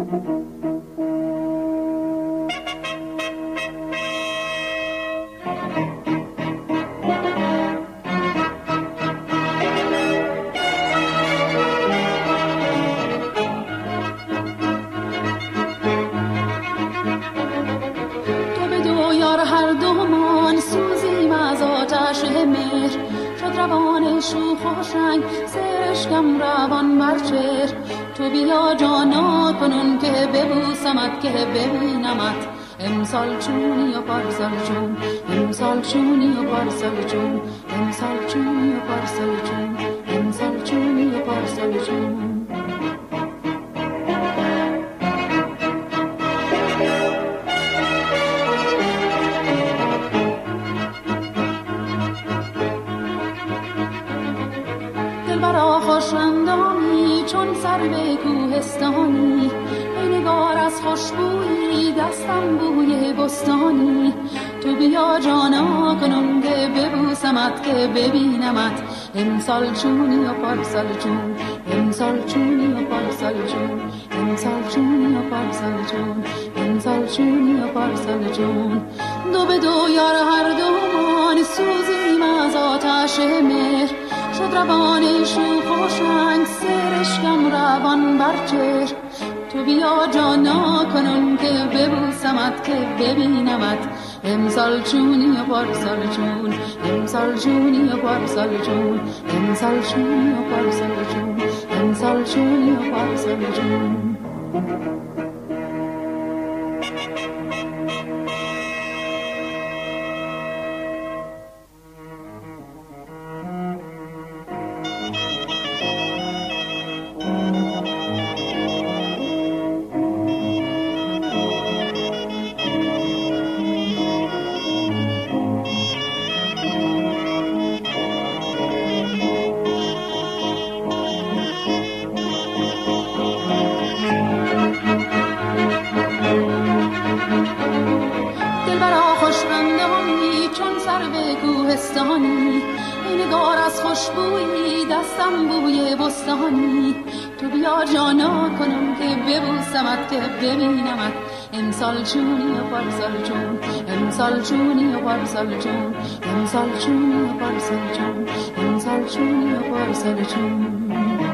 اشکم روان برچر تو بیا جانا کنون که ببوسمت که ببینمت امسال چونی و پارسال چون امسال چونی و پارسال چون امسال چونی و پارسال چون امسال چونی و پارسال چون برا خوشندامی چون سر به کوهستانی ای نگار از خوشبویی دستم بوی بستانی تو بیا جانا کنم که ببوسمت که ببینمت امسال چونی و پارسال چون امسال چونی و پارسال چون امسال چونی و پارسال چون امسال چونی و پارسال چون دو به دو یار هر دومان سوزیم از آتش مهر شد روان شوخ و شنگ سرشکم روان برچر تو بیا جانا کنون که ببوسمت که ببینمت امسال چونی و پارسال چون امسال چونی و پارسال چون امسال چونی و پارسال چون امسال چونی و پارسال چون ای نگار از خوشبویی دستم بوی بستانی تو بیا جانا کنم که ببوسمت که ببینمت امسال چونی و پارسال چون امسال چونی و پارسال چون امسال چونی و پارسال چون امسال چونی و پارسال چون